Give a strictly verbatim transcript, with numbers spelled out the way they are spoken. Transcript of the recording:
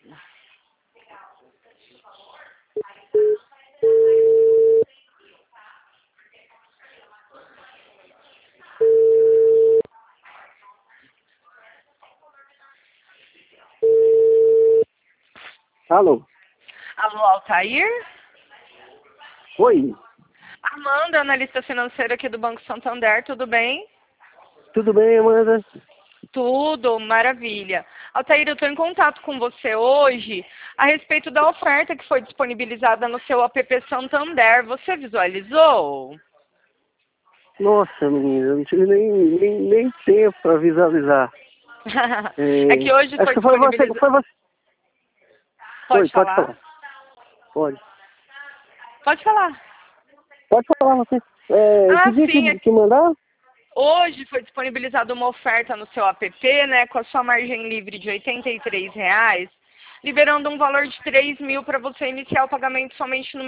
Alô? Alô, Altair? Oi, Amanda, analista financeira aqui do Banco Santander, tudo bem? tudo bem, Amanda? Tudo, maravilha. Altair, eu estou em contato com você hoje a respeito da oferta que foi disponibilizada no seu app Santander. Você visualizou? Nossa, menina, eu não tive nem, nem, nem tempo para visualizar. É que hoje acho foi que foi você, disponibilizado... foi você. Pode Foi, pode falar? falar. Pode. Pode falar. Pode falar você. É, Ah, que dia sim. É que, que que mandar? hoje foi disponibilizada uma oferta no seu app, né, com a sua margem livre de oitenta e três reais, liberando um valor de três mil para você iniciar o pagamento somente no